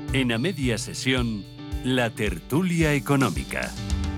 En A Media Sesión, la tertulia económica.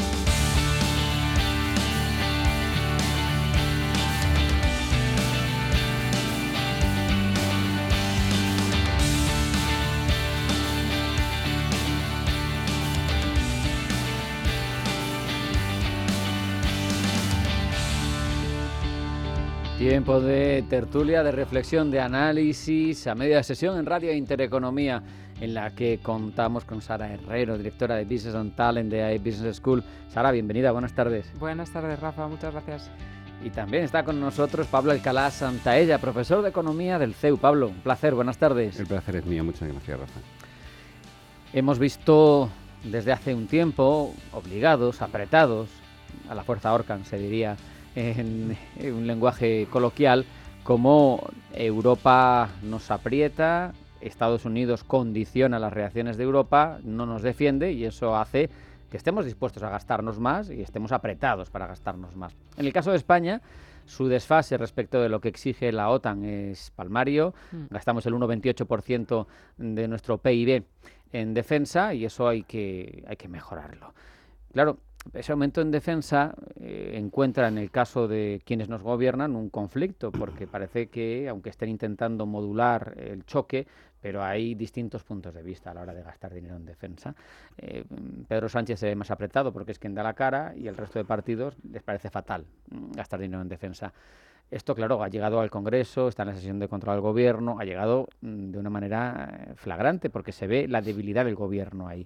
Tiempo de tertulia, de reflexión, de análisis, a media sesión en Radio Intereconomía, en la que contamos con Sara Herrero, directora de Business and Talent de AI Business School. Sara, bienvenida, buenas tardes. Buenas tardes, Rafa, muchas gracias. Y también está con nosotros Pablo Alcalá Santaella, profesor de Economía del CEU. Pablo, un placer, buenas tardes. El placer es mío, muchas gracias, Rafa. Hemos visto desde hace un tiempo, obligados, apretados, a la fuerza ahorcan, se diría, en un lenguaje coloquial, como Europa nos aprieta, Estados Unidos condiciona las reacciones de Europa, no nos defiende y eso hace que estemos dispuestos a gastarnos más y estemos apretados para gastarnos más. En el caso de España, su desfase respecto de lo que exige la OTAN es palmario. Gastamos el 1,28% de nuestro PIB en defensa y eso hay que mejorarlo. Claro, ese aumento en defensa encuentra en el caso de quienes nos gobiernan un conflicto, porque parece que, aunque estén intentando modular el choque, pero hay distintos puntos de vista a la hora de gastar dinero en defensa. Pedro Sánchez se ve más apretado porque es quien da la cara y el resto de partidos les parece fatal gastar dinero en defensa. Esto, claro, ha llegado al Congreso, está en la sesión de control al Gobierno, ha llegado de una manera flagrante porque se ve la debilidad del Gobierno ahí.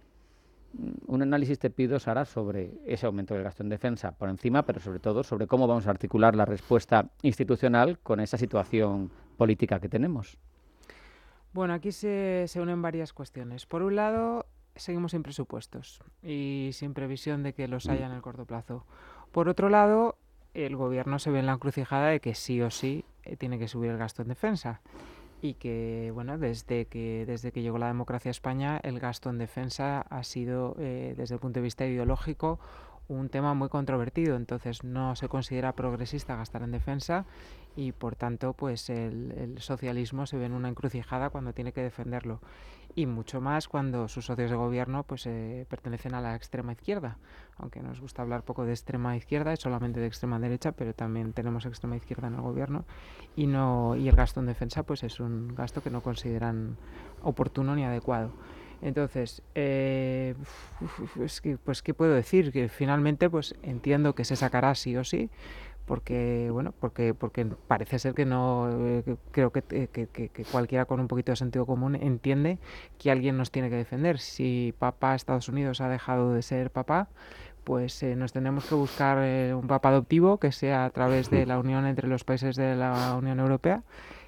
Un análisis te pido, Sara, sobre ese aumento del gasto en defensa por encima, pero sobre todo sobre cómo vamos a articular la respuesta institucional con esa situación política que tenemos. Bueno, aquí se unen varias cuestiones. Por un lado, seguimos sin presupuestos y sin previsión de que los haya en el corto plazo. Por otro lado, el Gobierno se ve en la encrucijada de que sí o sí tiene que subir el gasto en defensa. Y que, bueno, desde que llegó la democracia a España, el gasto en defensa ha sido, desde el punto de vista ideológico, un tema muy controvertido. Entonces no se considera progresista gastar en defensa y, por tanto, pues el socialismo se ve en una encrucijada cuando tiene que defenderlo. Y mucho más cuando sus socios de gobierno pues pertenecen a la extrema izquierda. Aunque nos gusta hablar poco de extrema izquierda y solamente de extrema derecha, pero también tenemos extrema izquierda en el gobierno y el gasto en defensa pues es un gasto que no consideran oportuno ni adecuado. Entonces, pues ¿qué puedo decir? Que finalmente pues entiendo que se sacará sí o sí, porque parece ser que no, creo que cualquiera con un poquito de sentido común entiende que alguien nos tiene que defender. Si papá Estados Unidos ha dejado de ser papá, pues nos tenemos que buscar un papá adoptivo que sea a través de la unión entre los países de la Unión Europea.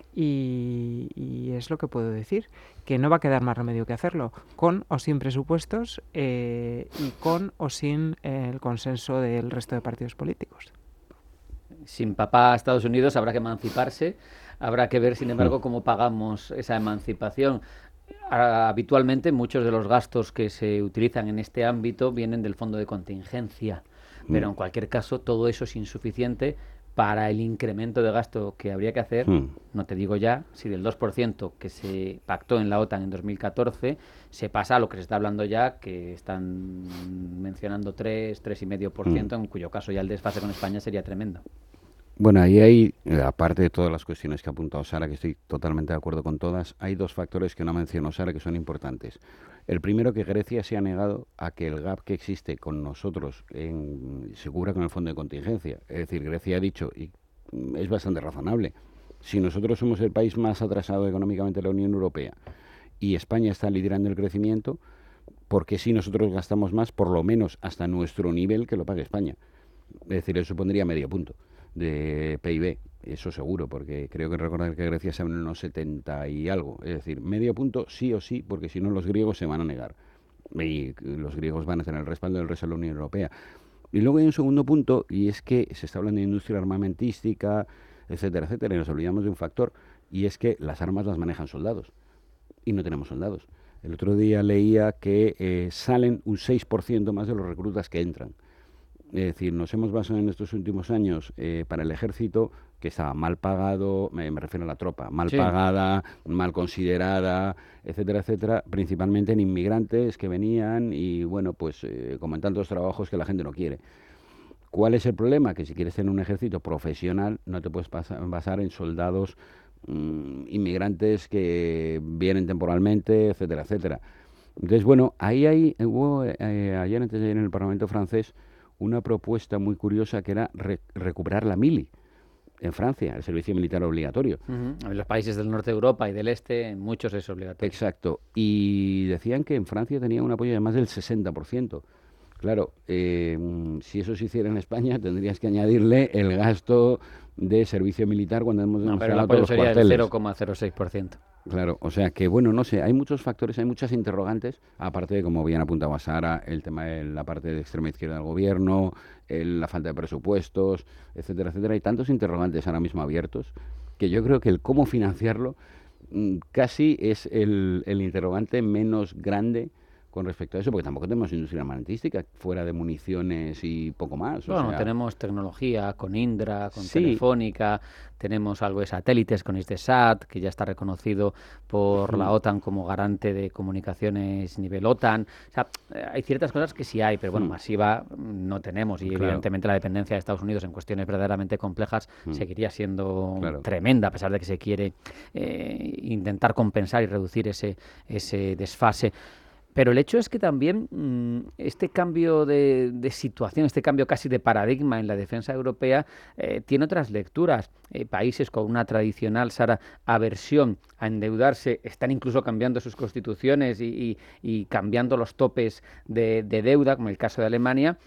Y es lo que puedo decir, que no va a quedar más remedio que hacerlo, con o sin presupuestos y con o sin el consenso del resto de partidos políticos. Sin papá Estados Unidos habrá que emanciparse, habrá que ver, sin embargo, cómo pagamos esa emancipación. Habitualmente muchos de los gastos que se utilizan en este ámbito vienen del fondo de contingencia, pero en cualquier caso todo eso es insuficiente para el incremento de gasto que habría que hacer. No te digo ya si del 2% que se pactó en la OTAN en 2014 se pasa a lo que se está hablando ya, que están mencionando 3,5%, en cuyo caso ya el desfase con España sería tremendo. Bueno, ahí hay, aparte de todas las cuestiones que ha apuntado Sara, que estoy totalmente de acuerdo con todas, hay dos factores que no mencionó Sara que son importantes. El primero, que Grecia se ha negado a que el gap que existe con nosotros se cubra con el fondo de contingencia. Es decir, Grecia ha dicho, y es bastante razonable, si nosotros somos el país más atrasado económicamente de la Unión Europea y España está liderando el crecimiento, ¿por qué si nosotros gastamos más, por lo menos hasta nuestro nivel, que lo pague España? Es decir, eso supondría medio punto de PIB, eso seguro, porque creo que recordar que Grecia se en unos 70 y algo, es decir, medio punto sí o sí, porque si no los griegos se van a negar y los griegos van a tener el respaldo del resto de la Unión Europea. Y luego hay un segundo punto, y es que se está hablando de industria armamentística, etcétera, etcétera, y nos olvidamos de un factor, y es que las armas las manejan soldados y no tenemos soldados. El otro día leía que salen un 6% más de los reclutas que entran. Es decir, nos hemos basado en estos últimos años para el ejército que estaba mal pagado, me refiero a la tropa, mal Sí. pagada, mal considerada, etcétera, etcétera, principalmente en inmigrantes que venían y, bueno, pues como en tantos trabajos que la gente no quiere. ¿Cuál es el problema? Que si quieres tener un ejército profesional, no te puedes basar en soldados inmigrantes que vienen temporalmente, etcétera, etcétera. Entonces, bueno, hubo ayer, antes de ayer en el Parlamento francés, una propuesta muy curiosa que era recuperar la mili en Francia, el servicio militar obligatorio. Ujú. En los países del norte de Europa y del este, en muchos es obligatorio. Exacto. Y decían que en Francia tenía un apoyo de más del 60%. Claro, si eso se hiciera en España, tendrías que añadirle el gasto de servicio militar cuando hemos No, pero el denunciado todos apoyo los sería del cuarteles. 0,06%. Claro, o sea que, bueno, no sé, hay muchos factores, hay muchas interrogantes, aparte de, como bien apuntaba Sara, el tema de la parte de extrema izquierda del gobierno, la falta de presupuestos, etcétera, etcétera. Hay tantos interrogantes ahora mismo abiertos que yo creo que el cómo financiarlo casi es el interrogante menos grande con respecto a eso, porque tampoco tenemos industria armamentística fuera de municiones y poco más. Bueno, O sea, tenemos tecnología con Indra, con sí, Telefónica, tenemos algo de satélites con Hisdesat, que ya está reconocido por la OTAN como garante de comunicaciones nivel OTAN. O sea, hay ciertas cosas que sí hay, pero bueno, masiva no tenemos. Y Claro. evidentemente la dependencia de Estados Unidos en cuestiones verdaderamente complejas seguiría siendo Claro. tremenda, a pesar de que se quiere intentar compensar y reducir ese desfase. Pero el hecho es que también este cambio de situación, este cambio casi de paradigma en la defensa europea tiene otras lecturas. Países con una tradicional, Sara, aversión a endeudarse están incluso cambiando sus constituciones y cambiando los topes de deuda, como el caso de Alemania,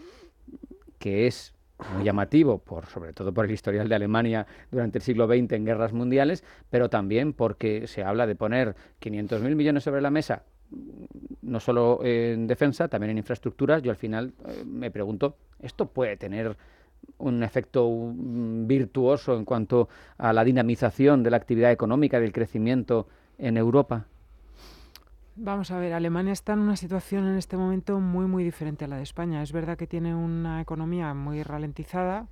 que es muy llamativo, sobre todo por el historial de Alemania durante el siglo XX en guerras mundiales, pero también porque se habla de poner 500.000 millones sobre la mesa, no solo en defensa, también en infraestructuras. Yo al final me pregunto, ¿esto puede tener un efecto virtuoso en cuanto a la dinamización de la actividad económica, del crecimiento en Europa? Vamos a ver, Alemania está en una situación en este momento muy, muy diferente a la de España. Es verdad que tiene una economía muy ralentizada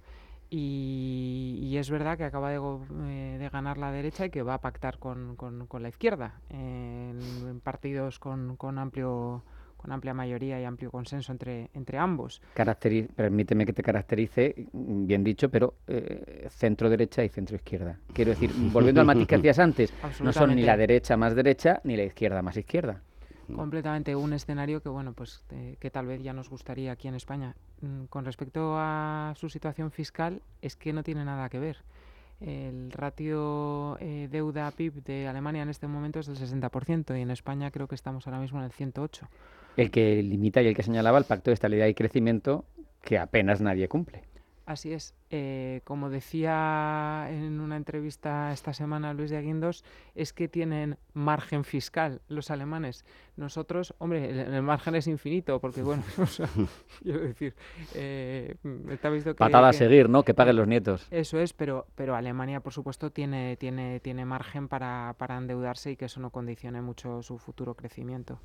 y es verdad que acaba de ganar la derecha y que va a pactar con la izquierda en partidos con amplia mayoría y amplio consenso entre ambos. Permíteme que te caracterice, bien dicho, pero centro-derecha y centro-izquierda. Quiero decir, volviendo al matiz que hacías antes, no son ni la derecha más derecha ni la izquierda más izquierda. Completamente un escenario que, bueno, pues que tal vez ya nos gustaría aquí en España. Con respecto a su situación fiscal, es que no tiene nada que ver. El ratio deuda-PIB de Alemania en este momento es del 60% y en España creo que estamos ahora mismo en el 108%. El que limita y el que señalaba el Pacto de Estabilidad y Crecimiento, que apenas nadie cumple. Así es. Como decía en una entrevista esta semana Luis de Guindos, es que tienen margen fiscal los alemanes. Nosotros, hombre, el margen es infinito, porque bueno, o sea, quiero decir, está visto que... Patada a seguir, ¿no? Que paguen los nietos. Eso es, pero Alemania, por supuesto, tiene margen para endeudarse y que eso no condicione mucho su futuro crecimiento.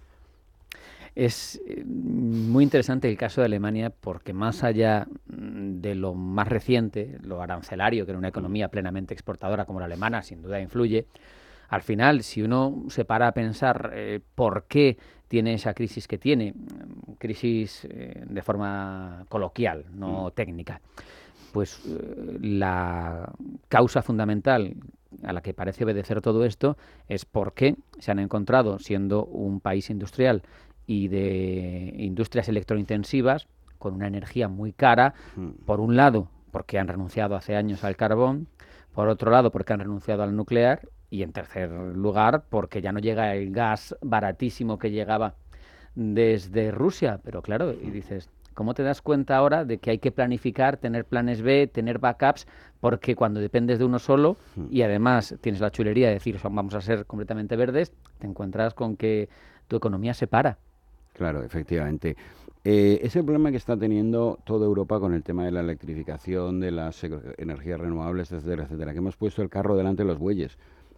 Es muy interesante el caso de Alemania porque más allá de lo más reciente, lo arancelario, que en una economía plenamente exportadora como la alemana sin duda influye, al final, si uno se para a pensar por qué tiene esa crisis que tiene, crisis de forma coloquial, no técnica, pues la causa fundamental a la que parece obedecer todo esto es porque se han encontrado, siendo un país industrial y de industrias electrointensivas, con una energía muy cara, por un lado porque han renunciado hace años al carbón, por otro lado porque han renunciado al nuclear y en tercer lugar porque ya no llega el gas baratísimo que llegaba desde Rusia. Pero claro, y dices, ¿cómo te das cuenta ahora de que hay que planificar, tener planes B, tener backups? Porque cuando dependes de uno solo y además tienes la chulería de decir vamos a ser completamente verdes, te encuentras con que tu economía se para. Claro, efectivamente. Es el problema que está teniendo toda Europa con el tema de la electrificación, de las energías renovables, etcétera, etcétera, que hemos puesto el carro delante de los bueyes.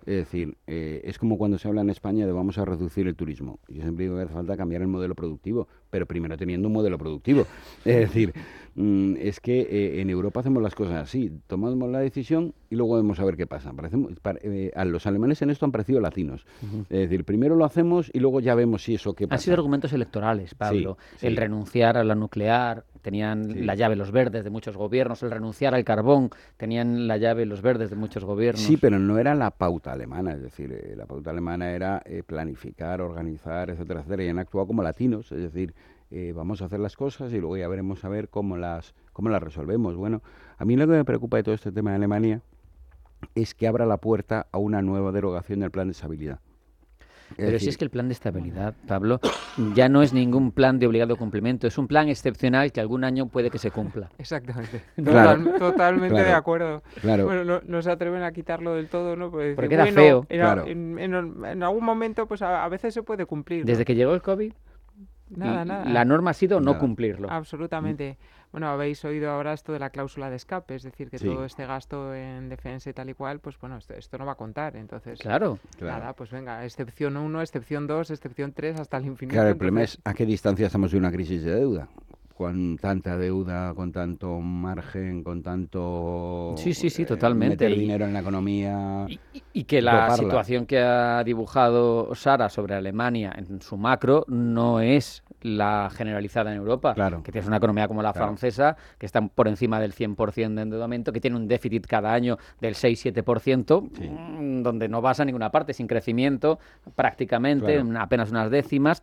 Es decir, es como cuando se habla en España de vamos a reducir el turismo. Yo siempre digo que hace falta cambiar el modelo productivo, pero primero teniendo un modelo productivo. Es decir, es que en Europa hacemos las cosas así, tomamos la decisión y luego vemos a ver qué pasa. A los alemanes en esto han parecido latinos. Es decir, primero lo hacemos y luego ya vemos si eso qué pasa. Han sido argumentos electorales, Pablo. Sí. El renunciar a la nuclear, tenían la llave los verdes de muchos gobiernos. El renunciar al carbón, tenían la llave los verdes de muchos gobiernos. Sí, pero no era la pauta alemana. Es decir, la pauta alemana era planificar, organizar, etcétera, etcétera. Y han actuado como latinos. Es decir, vamos a hacer las cosas y luego ya veremos a ver cómo las resolvemos. Bueno, a mí lo que me preocupa de todo este tema de Alemania es que abra la puerta a una nueva derogación del plan de estabilidad. Pero si es que el plan de estabilidad, Pablo, ya no es ningún plan de obligado cumplimiento, es un plan excepcional que algún año puede que se cumpla. Exactamente. Claro. Totalmente de acuerdo. Claro. Bueno, no se atreven a quitarlo del todo, ¿no? Pues porque era feo. Claro. En algún momento, pues a veces se puede cumplir, ¿no? Desde que llegó el COVID, Nada. la norma ha sido no Nada. cumplirlo. Absolutamente. Bueno, habéis oído ahora esto de la cláusula de escape, es decir, que Sí. todo este gasto en defensa y tal y cual, pues bueno, esto no va a contar. Entonces, Claro. nada, pues venga, excepción 1, excepción 2, excepción 3, hasta el infinito. Claro, el problema entonces- es a qué distancia estamos de una crisis de deuda. Con tanta deuda, con tanto margen, con tanto... Sí, totalmente. Meter dinero en la economía... Y que la doparla. situación que ha dibujado Sara sobre Alemania en su macro no es la generalizada en Europa. Claro. Que tienes una economía como la Claro. francesa, que está por encima del 100% de endeudamiento, que tiene un déficit cada año del 6-7%, Sí. donde no vas a ninguna parte, sin crecimiento prácticamente, Claro. apenas unas décimas.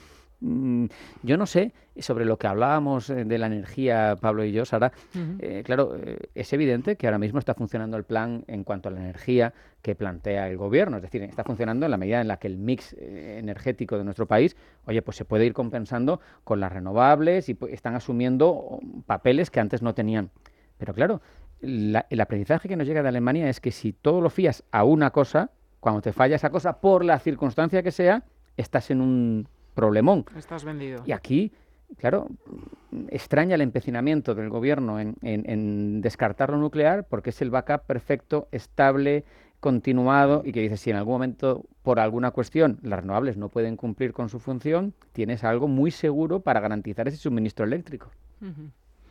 Yo no sé, sobre lo que hablábamos de la energía, Pablo y yo, Sara, Ujú. claro, es evidente que ahora mismo está funcionando el plan en cuanto a la energía que plantea el gobierno, es decir, está funcionando en la medida en la que el mix energético de nuestro país, oye, pues se puede ir compensando con las renovables y están asumiendo papeles que antes no tenían. Pero claro, el aprendizaje que nos llega de Alemania es que si todo lo fías a una cosa, cuando te falla esa cosa, por la circunstancia que sea, estás en un problemón. Estás vendido. Y aquí, claro, extraña el empecinamiento del gobierno en descartar lo nuclear porque es el backup perfecto, estable, continuado y que dices, si en algún momento, por alguna cuestión, las renovables no pueden cumplir con su función, tienes algo muy seguro para garantizar ese suministro eléctrico. Ujú.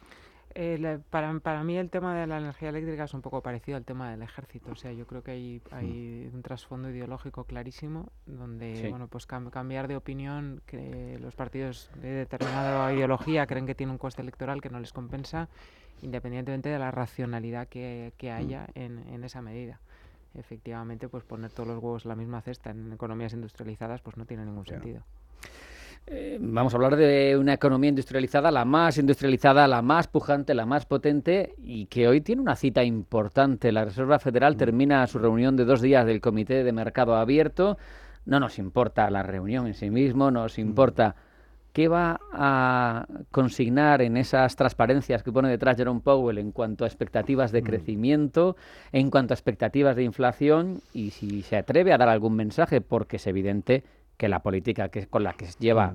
Para mí el tema de la energía eléctrica es un poco parecido al tema del ejército. O sea, yo creo que hay un trasfondo ideológico clarísimo donde, Sí. bueno, pues cambiar de opinión, que los partidos de determinada ideología creen que tiene un coste electoral que no les compensa, independientemente de la racionalidad que haya en esa medida. Efectivamente, pues poner todos los huevos en la misma cesta en economías industrializadas, pues no tiene ningún Claro. sentido. Vamos a hablar de una economía industrializada, la más pujante, la más potente y que hoy tiene una cita importante. La Reserva Federal termina su reunión de 2 días del Comité de Mercado Abierto. No nos importa la reunión en sí mismo, nos importa qué va a consignar en esas transparencias que pone detrás Jerome Powell en cuanto a expectativas de crecimiento, en cuanto a expectativas de inflación y si se atreve a dar algún mensaje, porque es evidente que la política con la que lleva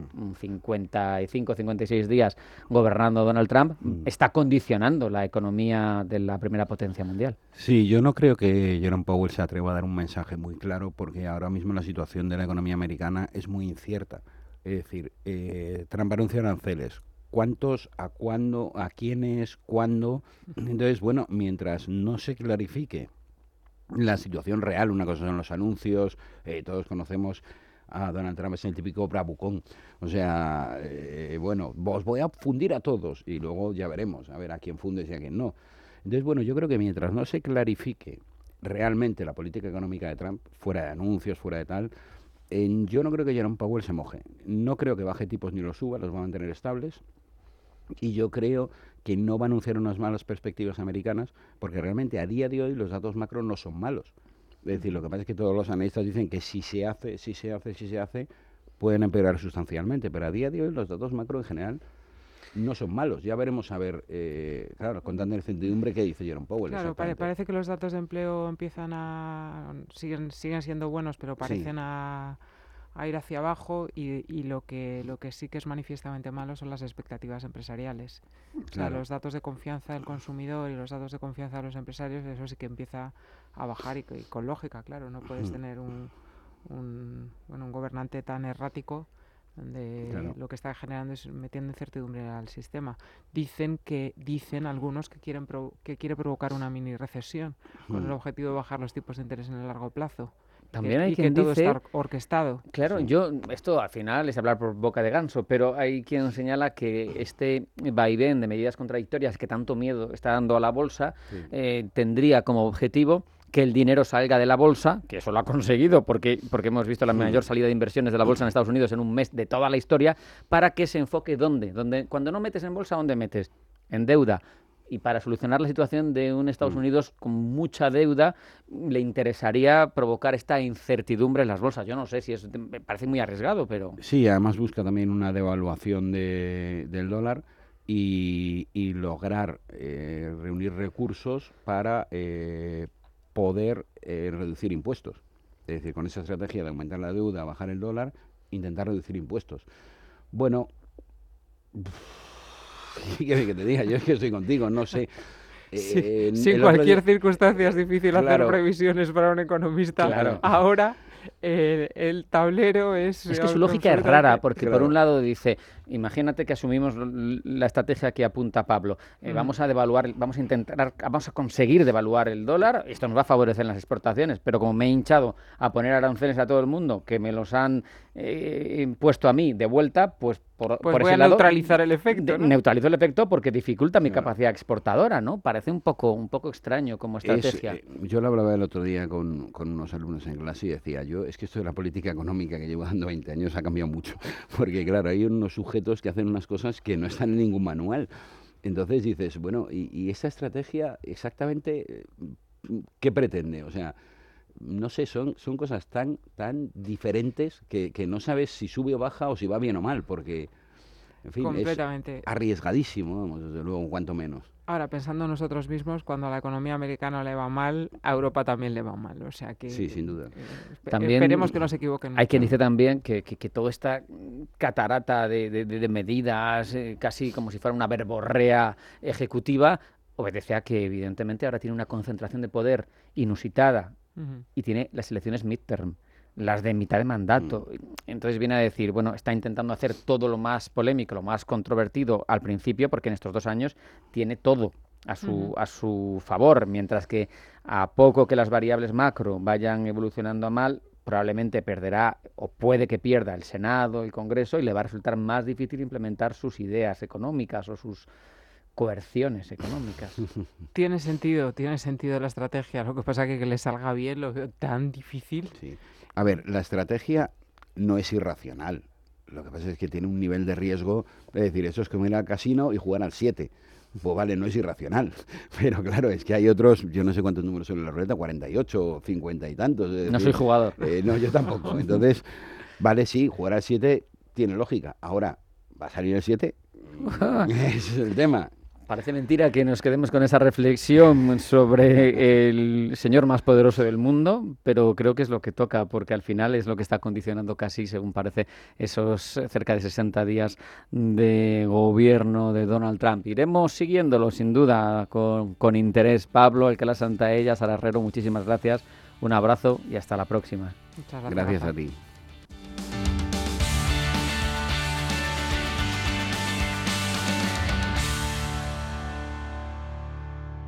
55-56 días gobernando Donald Trump está condicionando la economía de la primera potencia mundial. Sí, yo no creo que Jerome Powell se atreva a dar un mensaje muy claro porque ahora mismo la situación de la economía americana es muy incierta. Es decir, Trump anuncia aranceles. ¿Cuántos? ¿A cuándo? ¿A quiénes? ¿Cuándo? Entonces, bueno, mientras no se clarifique la situación real, una cosa son los anuncios, todos conocemos a Donald Trump, es el típico bravucón. O sea, bueno, os voy a fundir a todos y luego ya veremos, a ver a quién fundes y a quién no. Entonces, bueno, yo creo que mientras no se clarifique realmente la política económica de Trump, fuera de anuncios, fuera de tal, yo no creo que Jerome Powell se moje. No creo que baje tipos ni los suba, los va a mantener estables. Y yo creo que no va a anunciar unas malas perspectivas americanas, porque realmente a día de hoy los datos macro no son malos. Es decir, lo que pasa es que todos los analistas dicen que si se hace, pueden empeorar sustancialmente, pero a día de hoy los datos macro en general no son malos. Ya veremos a ver, claro, con tanta incertidumbre que dice Jerome Powell. Claro, exactamente. parece que los datos de empleo siguen siendo buenos, pero parecen a ir hacia abajo y lo que sí que es manifiestamente malo son las expectativas empresariales. O sea, Claro. los datos de confianza del consumidor y los datos de confianza de los empresarios, eso sí que empieza a bajar y con lógica, claro. No puedes tener un gobernante tan errático donde lo que está generando es metiendo incertidumbre al sistema. Dicen algunos que quiere provocar una mini recesión con el objetivo de bajar los tipos de interés en el largo plazo. También hay y quien que todo dice, está orquestado. Claro, esto al final es hablar por boca de ganso, pero hay quien señala que este vaivén de medidas contradictorias que tanto miedo está dando a la bolsa tendría como objetivo que el dinero salga de la bolsa, que eso lo ha conseguido porque hemos visto la mayor salida de inversiones de la bolsa en Estados Unidos en un mes de toda la historia, para que se enfoque ¿dónde? Cuando no metes en bolsa, ¿dónde metes? En deuda. Y para solucionar la situación de un Estados Unidos con mucha deuda, le interesaría provocar esta incertidumbre en las bolsas. Yo no sé si eso me parece muy arriesgado, pero... Sí, además busca también una devaluación del dólar y lograr reunir recursos para poder reducir impuestos. Es decir, con esa estrategia de aumentar la deuda, bajar el dólar, intentar reducir impuestos. Bueno... que te diga, yo es que estoy contigo, no sé. Sí, en cualquier circunstancia es difícil hacer previsiones para un economista. Claro. Ahora el tablero es... Es que su lógica es rara, porque por un lado dice, imagínate que asumimos la estrategia que apunta Pablo, vamos a devaluar, vamos a conseguir devaluar el dólar, esto nos va a favorecer en las exportaciones, pero como me he hinchado a poner aranceles a todo el mundo, que me los han impuesto a mí de vuelta, pues por voy ese a lado, neutralizar el efecto, ¿no? Neutralizo el efecto porque dificulta mi capacidad exportadora, ¿no? Parece un poco extraño como estrategia. Yo lo hablaba el otro día con unos alumnos en clase y decía, es que esto de la política económica que llevo dando 20 años ha cambiado mucho, porque claro, hay unos sujetos que hacen unas cosas que no están en ningún manual. Entonces dices, bueno, ¿y esa estrategia exactamente qué pretende? O sea, no sé, son cosas tan diferentes que no sabes si sube o baja o si va bien o mal, porque, en fin, completamente. Es arriesgadísimo, vamos, desde luego, cuanto menos. Ahora, pensando nosotros mismos, cuando a la economía americana le va mal, a Europa también le va mal, o sea que... Sí, sin duda. También esperemos que no se equivoquen mucho. Hay quien dice también que toda esta catarata de medidas, casi como si fuera una verborrea ejecutiva, obedece a que evidentemente ahora tiene una concentración de poder inusitada y tiene las elecciones midterm, las de mitad de mandato. Entonces viene a decir, bueno, está intentando hacer todo lo más polémico, lo más controvertido al principio, porque en estos 2 años tiene todo a su favor, mientras que a poco que las variables macro vayan evolucionando a mal, probablemente perderá o puede que pierda el Senado, el Congreso, y le va a resultar más difícil implementar sus ideas económicas o sus coerciones económicas. Tiene sentido la estrategia. Lo que pasa es que le salga bien lo veo tan difícil. Sí. A ver, la estrategia no es irracional. Lo que pasa es que tiene un nivel de riesgo, es decir, eso es como ir al casino y jugar al 7. Pues vale, no es irracional. Pero claro, es que hay otros, yo no sé cuántos números son en la ruleta, 48 o 50 y tantos. Es decir, no soy jugador. No, yo tampoco. Entonces, vale, sí, jugar al 7 tiene lógica. Ahora, ¿va a salir el 7? Ese es el tema. Parece mentira que nos quedemos con esa reflexión sobre el señor más poderoso del mundo, pero creo que es lo que toca, porque al final es lo que está condicionando casi, según parece, esos cerca de 60 días de gobierno de Donald Trump. Iremos siguiéndolo, sin duda, con interés. Pablo Alcalá Santaella, Sara Herrero, muchísimas gracias, un abrazo y hasta la próxima. Muchas gracias. Gracias a ti.